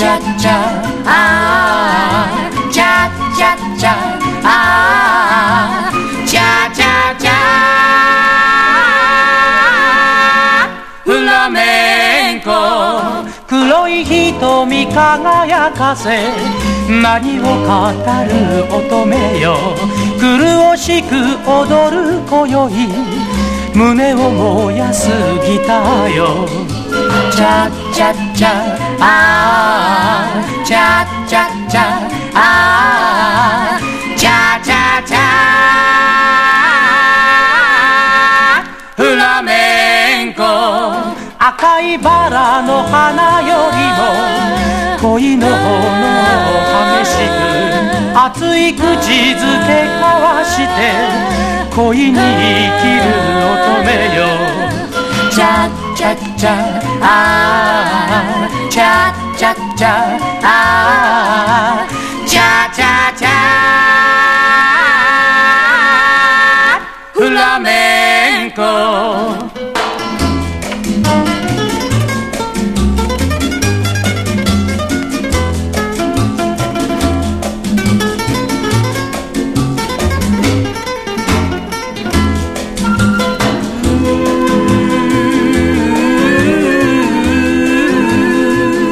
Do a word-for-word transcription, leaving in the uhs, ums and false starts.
チャチャあーチャチャチャあーチャチャチャフラメンコ黒い瞳輝かせ何を語る乙女よ麗しく踊る今宵胸を燃やすギターよチャチャチャあーチャチャチャあーチャチャチャフラメンコ赤いバラの花よりも恋の炎激しく熱い口づけ交わして恋に生きる乙女よチャチャチャあーチャチャチャあーチャチャチャフラメンコ